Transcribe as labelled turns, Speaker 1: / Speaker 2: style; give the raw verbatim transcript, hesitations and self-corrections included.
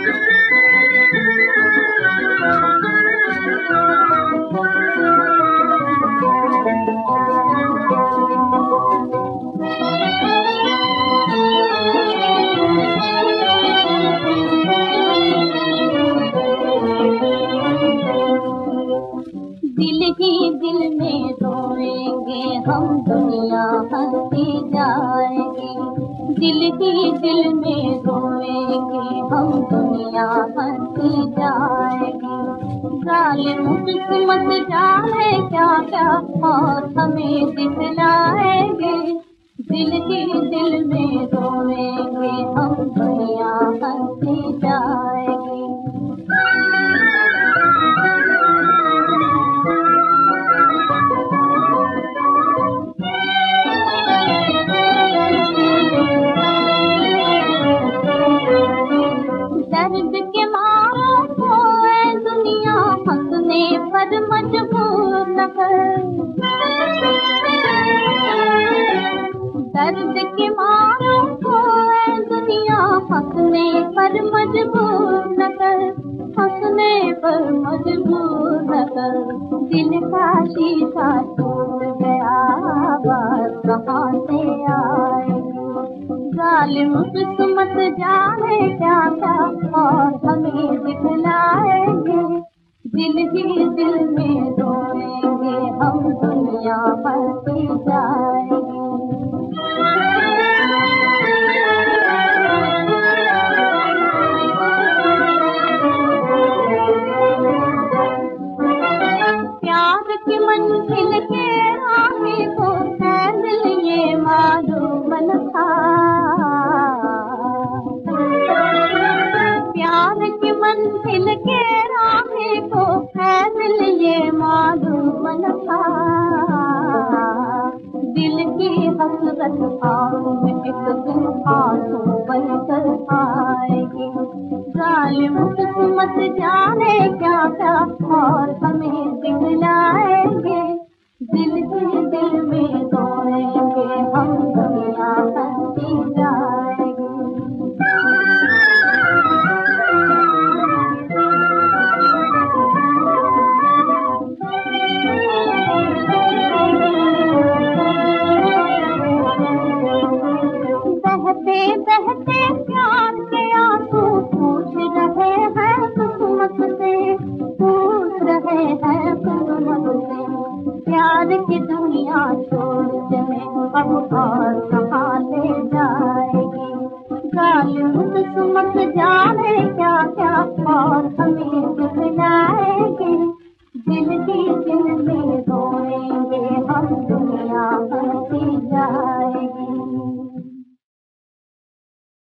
Speaker 1: दिल ही दिल में रोएंगे हम, दुनिया हंसती जाएगी। दिल ही दिल में रोएंगे हम, दुनिया हंसती जाएगी। जालिम किस्मत जाने क्या क्या और हमें दिखलाएंगे। दिल ही दिल में रोएंगे हम, दुनिया हंसती जाएगी। दर्द के मारों को ऐ दुनिया हंसने पर मजबूर न कर। दर्द के मारों को ऐ दुनिया हंसने पर मजबूर न कर। हंसने पर मजबूर न कर। दिल का शीशा टूट गया, आवाज कहाँ से आएगी। जालिम किस्मत जाने क्या क्या और हमें दिखलाएंगे। दिल ही दिल में रोएंगे हम, दुनिया हंसती जाएगी। प्यार की मंजिल के राही को है दिल ये मालूम न था। प्यार की मंजिल के राही को है दिल ये मालूम न था। दिल की हसरत आंखों में एक दिन आंसू बनकर आएगी। जालिम किस्मत जाने क्या क्या और हमें दिखलाएंगे। दिल ही दिल में रोएंगे हम, दुनिया हंसती जाएगी। बहते बहते प्यार के आंसू पूछ रहे हैं किस्मत से, पूछ रहे हैं किस्मत से। प्यार की दुनिया छोड़ चले अब और कहाँ ले जाएगी। जालिम किस्मत जाने क्या क्या और हमें दिखलाएगी। दिल ही दिल